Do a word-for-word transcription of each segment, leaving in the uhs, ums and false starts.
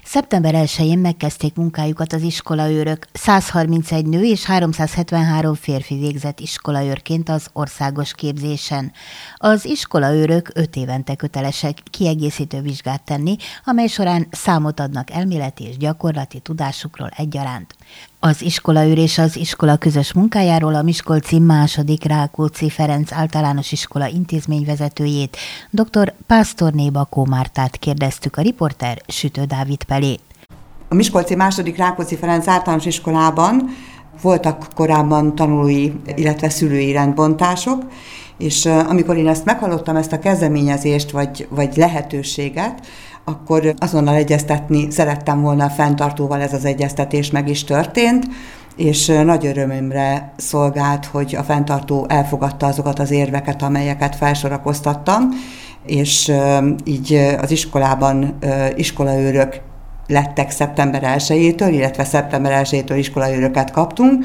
Szeptember elsején megkezdték munkájukat az iskolaőrök. száz harmincegy nő és háromszázhetvenhárom férfi végzett iskolaőrként az országos képzésen. Az iskolaőrök öt évente kötelesek kiegészítő vizsgát tenni, amely során számot adnak elméleti és gyakorlati tudásukról egyaránt. Az iskolaőr és az iskola közös munkájáról a miskolci második Rákóczi Ferenc általános iskola intézményvezetőjét, dr. Pásztorné Bakó Mártát kérdeztük, a riporter Sütő Dávid Pelé. A miskolci második Rákóczi Ferenc általános iskolában voltak korábban tanulói, illetve szülői rendbontások, és amikor én ezt meghallottam, ezt a kezdeményezést vagy, vagy lehetőséget, akkor azonnal egyeztetni szerettem volna a fenntartóval, ez az egyeztetés meg is történt, és nagy örömömre szolgált, hogy a fenntartó elfogadta azokat az érveket, amelyeket felsorakoztattam, és így az iskolában iskolaőrök lettek szeptember elsejétől, illetve szeptember elsejétől iskolaőröket kaptunk,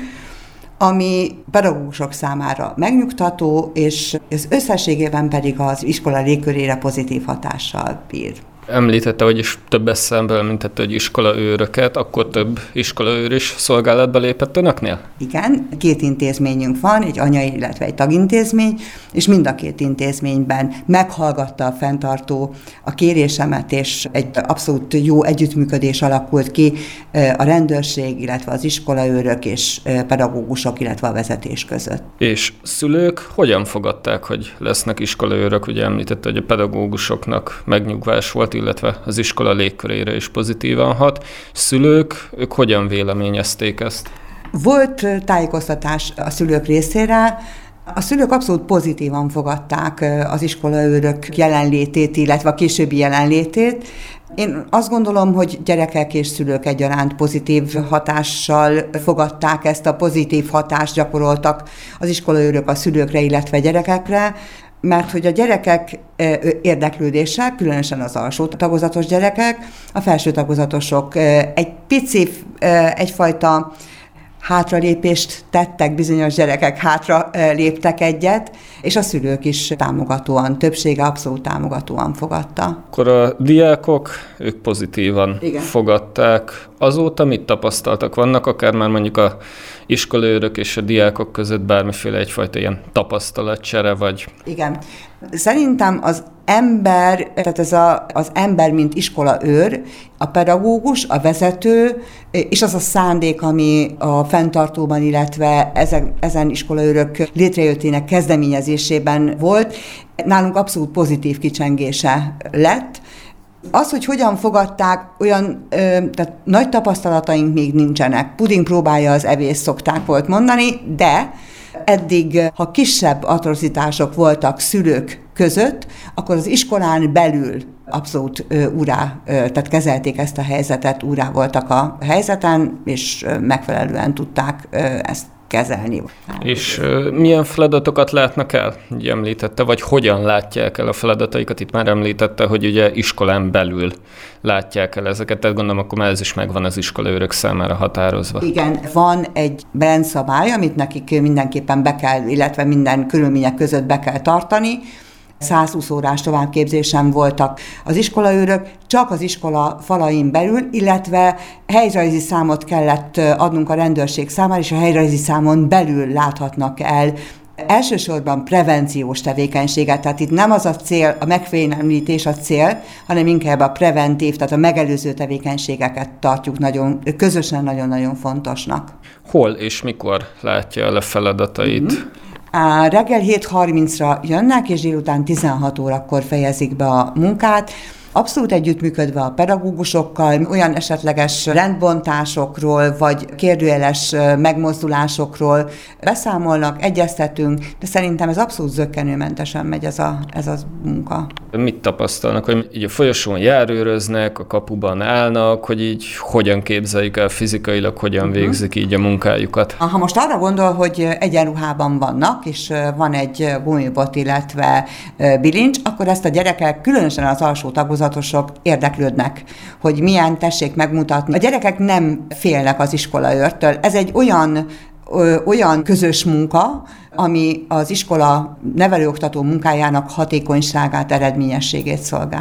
ami pedagógusok számára megnyugtató, és az összességében pedig az iskola légkörére pozitív hatással bír. Említette, hogy is több eszembe említette, hogy iskolaőröket, akkor több iskolaőr is szolgálatba lépett önöknél? Igen, két intézményünk van, egy anyai, illetve egy tagintézmény, és mind a két intézményben meghallgatta a fenntartó a kérésemet, és egy abszolút jó együttműködés alakult ki a rendőrség, illetve az iskolaőrök és pedagógusok, illetve a vezetés között. És szülők hogyan fogadták, hogy lesznek iskolaőrök? Ugye említette, hogy a pedagógusoknak megnyugvás volt, illetve az iskola légkörére is pozitívan hat. Szülők, ők hogyan véleményezték ezt? Volt tájékoztatás a szülők részére. A szülők abszolút pozitívan fogadták az iskolaőrök jelenlétét, illetve a későbbi jelenlétét. Én azt gondolom, hogy gyerekek és szülők egyaránt pozitív hatással fogadták ezt, a pozitív hatást gyakoroltak az iskolaőrök a szülőkre, illetve gyerekekre, mert hogy a gyerekek érdeklődése, különösen az alsó tagozatos gyerekek, a felső tagozatosok egy pici, egyfajta hátralépést tettek, bizonyos gyerekek hátra léptek egyet, és a szülők is támogatóan, többsége abszolút támogatóan fogadta. Akkor a diákok, ők pozitívan Igen. fogadták. Azóta mit tapasztaltak? Vannak akár már mondjuk a iskolaőrök és a diákok között bármiféle egyfajta ilyen tapasztalatcsere, vagy... Igen. Szerintem az ember, tehát ez a, az ember, mint iskolaőr, a pedagógus, a vezető, és az a szándék, ami a fenntartóban, illetve ezen, ezen iskolaőrök létrejöttének kezdeményezésében volt, nálunk abszolút pozitív kicsengése lett. Az, hogy hogyan fogadták, olyan ö, tehát nagy tapasztalataink még nincsenek. Puding próbálja az evés, szokták volt mondani, de eddig, ha kisebb atrocitások voltak szülők között, akkor az iskolán belül abszolút ö, úrá, ö, tehát kezelték ezt a helyzetet, úrá voltak a helyzeten, és ö, megfelelően tudták ö, ezt kezelni. És uh, milyen feladatokat látnak el? Ugye említette, vagy hogyan látják el a feladataikat? Itt már említette, hogy ugye iskolán belül látják el ezeket, tehát gondolom, akkor már ez is megvan az iskolaőrök számára határozva. Igen, van egy rendszabály, amit nekik mindenképpen be kell, illetve minden körülmények között be kell tartani. száz húsz órás továbbképzésen voltak az iskolaőrök, csak az iskola falain belül, illetve helyrajzi számot kellett adnunk a rendőrség számára, és a helyrajzi számon belül láthatnak el elsősorban prevenciós tevékenységet, tehát itt nem az a cél, a megfélemlítés a cél, hanem inkább a preventív, tehát a megelőző tevékenységeket tartjuk nagyon, közösen nagyon-nagyon fontosnak. Hol és mikor látja el a feladatait? Mm-hmm. A reggel hét harmincra jönnek, és délután tizenhat órakor fejezik be a munkát. Abszolút együttműködve a pedagógusokkal, olyan esetleges rendbontásokról, vagy kérdőjeles megmozdulásokról beszámolnak, egyeztetünk, de szerintem ez abszolút zökkenőmentesen megy ez a, ez a munka. Mit tapasztalnak, hogy így a folyosón járőröznek, a kapuban állnak, hogy így hogyan képzeljük el fizikailag, hogyan uh-huh. végzik így a munkájukat? Ha most arra gondol, hogy egyenruhában vannak, és van egy gumibot, illetve bilincs, akkor ezt a gyerekek, különösen az alsó tagozatosok érdeklődnek, hogy milyen, tessék megmutatni. A gyerekek nem félnek az iskolaőrtől. Ez egy olyan ö, olyan közös munka, ami az iskola nevelőoktató munkájának hatékonyságát, eredményességét szolgálja.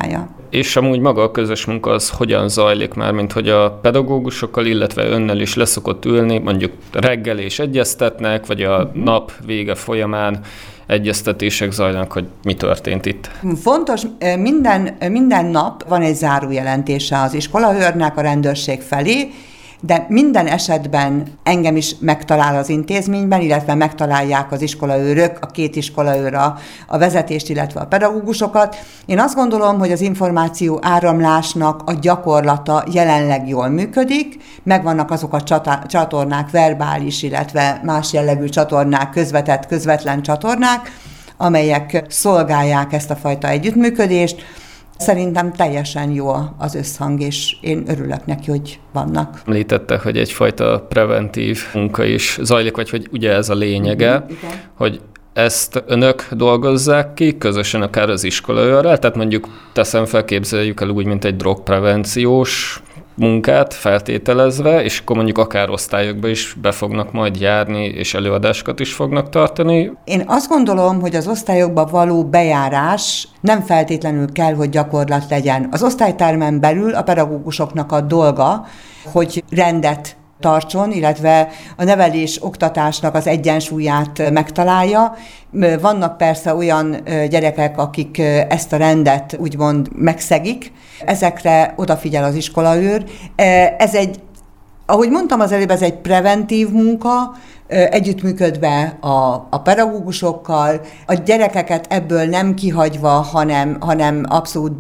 És amúgy maga a közös munka az hogyan zajlik már, mint hogy a pedagógusokkal, illetve önnel is leszokott ülni, mondjuk reggel és egyeztetnek, vagy a uh-huh. nap vége folyamán egyeztetések zajlanak, hogy mi történt itt? Fontos, minden, minden nap van egy zárójelentése az iskolaőrnek a rendőrség felé, de minden esetben engem is megtalál az intézményben, illetve megtalálják az iskolaőrök, a két iskolaőr a, a vezetést, illetve a pedagógusokat. Én azt gondolom, hogy az információ áramlásnak a gyakorlata jelenleg jól működik, megvannak azok a csata, csatornák, verbális, illetve más jellegű csatornák, közvetett, közvetlen csatornák, amelyek szolgálják ezt a fajta együttműködést. Szerintem teljesen jó az összhang, és én örülök neki, hogy vannak. Említette, hogy egyfajta preventív munka is zajlik, vagy hogy ugye ez a lényege, mm-hmm, hogy ezt önök dolgozzák ki, közösen akár az iskolaőrrel, tehát mondjuk teszem fel, képzeljük el úgy, mint egy drogprevenciós munkát feltételezve, és akkor mondjuk akár osztályokba is be fognak majd járni, és előadásokat is fognak tartani. Én azt gondolom, hogy az osztályokba való bejárás nem feltétlenül kell, hogy gyakorlat legyen. Az osztálytermen belül a pedagógusoknak a dolga, hogy rendet tartson, illetve a nevelés-oktatásnak az egyensúlyát megtalálja. Vannak persze olyan gyerekek, akik ezt a rendet úgymond megszegik, ezekre odafigyel az iskolaőr. Ez egy, ahogy mondtam az előbb, ez egy preventív munka, együttműködve a, a pedagógusokkal, a gyerekeket ebből nem kihagyva, hanem, hanem abszolút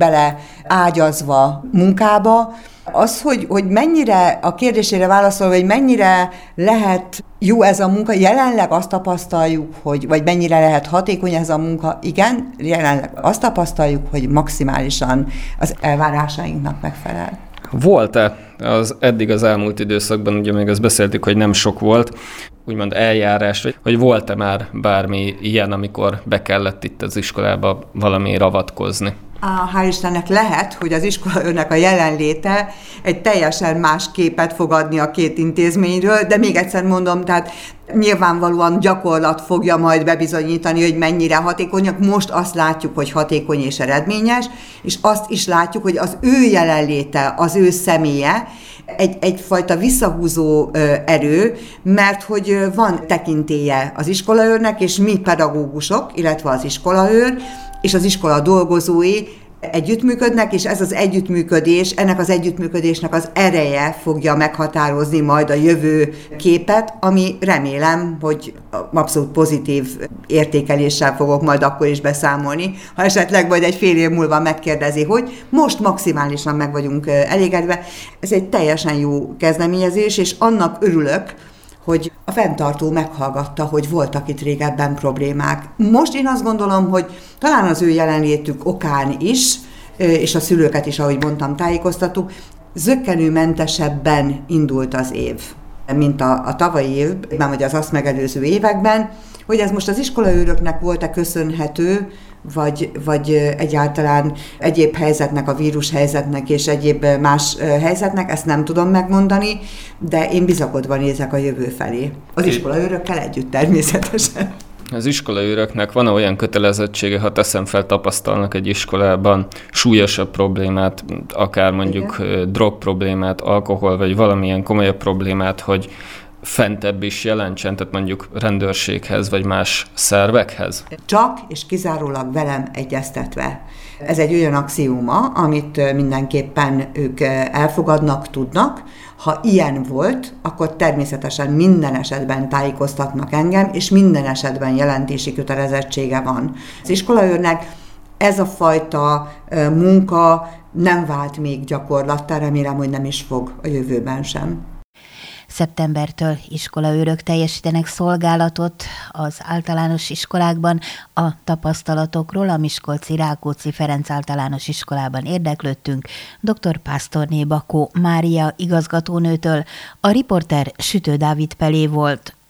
beleágyazva munkába. Az, hogy, hogy mennyire, a kérdésére válaszolva, hogy mennyire lehet jó ez a munka, jelenleg azt tapasztaljuk, hogy, vagy mennyire lehet hatékony ez a munka, igen, jelenleg azt tapasztaljuk, hogy maximálisan az elvárásainknak megfelel. Volt-e az eddig az elmúlt időszakban, ugye még azt beszéltük, hogy nem sok volt, úgymond eljárás, hogy volt-e már bármi ilyen, amikor be kellett itt az iskolába valami avatkozni? Á, hál' Istennek lehet, hogy az iskolaőrnek a jelenléte egy teljesen más képet fog adni a két intézményről, de még egyszer mondom, tehát nyilvánvalóan gyakorlat fogja majd bebizonyítani, hogy mennyire hatékonyak. Most azt látjuk, hogy hatékony és eredményes, és azt is látjuk, hogy az ő jelenléte, az ő személye egy, egyfajta visszahúzó ö, erő, mert hogy van tekintélye az iskolaőrnek, és mi pedagógusok, illetve az iskolaőr, és az iskola dolgozói együttműködnek, és ez az együttműködés, ennek az együttműködésnek az ereje fogja meghatározni majd a jövő képet, ami remélem, hogy abszolút pozitív értékeléssel fogok majd akkor is beszámolni, ha esetleg majd egy fél év múlva megkérdezi, hogy most maximálisan meg vagyunk elégedve. Ez egy teljesen jó kezdeményezés, és annak örülök, hogy a fenntartó meghallgatta, hogy voltak itt régebben problémák. Most én azt gondolom, hogy talán az ő jelenlétük okán is, és a szülőket is, ahogy mondtam, tájékoztattuk, zökkenőmentesebben indult az év, mint a, a tavalyi évben, vagy az azt megelőző években, hogy ez most az iskolaőröknek volt-e köszönhető, vagy, vagy egyáltalán egyéb helyzetnek, a vírus helyzetnek és egyéb más helyzetnek, ezt nem tudom megmondani, de én bizakodva nézek a jövő felé. Az iskolaőrökkel együtt természetesen. Az iskolaőröknek van olyan kötelezettsége, ha teszem fel, tapasztalnak egy iskolában súlyosabb problémát, akár mondjuk igen, drog problémát, alkohol, vagy valamilyen komolyabb problémát, hogy fentebb is jelentsen, tehát mondjuk rendőrséghez, vagy más szervekhez? Csak és kizárólag velem egyeztetve. Ez egy olyan axióma, amit mindenképpen ők elfogadnak, tudnak. Ha ilyen volt, akkor természetesen minden esetben tájékoztatnak engem, és minden esetben jelentési kötelezettsége van. Az iskolaőrnek ez a fajta munka nem vált még gyakorlattá, remélem, hogy nem is fog a jövőben sem. Szeptembertől iskolaőrök teljesítenek szolgálatot az általános iskolákban. A tapasztalatokról a Miskolci Rákóczi Ferenc általános iskolában érdeklődtünk dr. Pásztorné Bakó Mária igazgatónőtől. A riporter Sütő Dávid Pelé volt.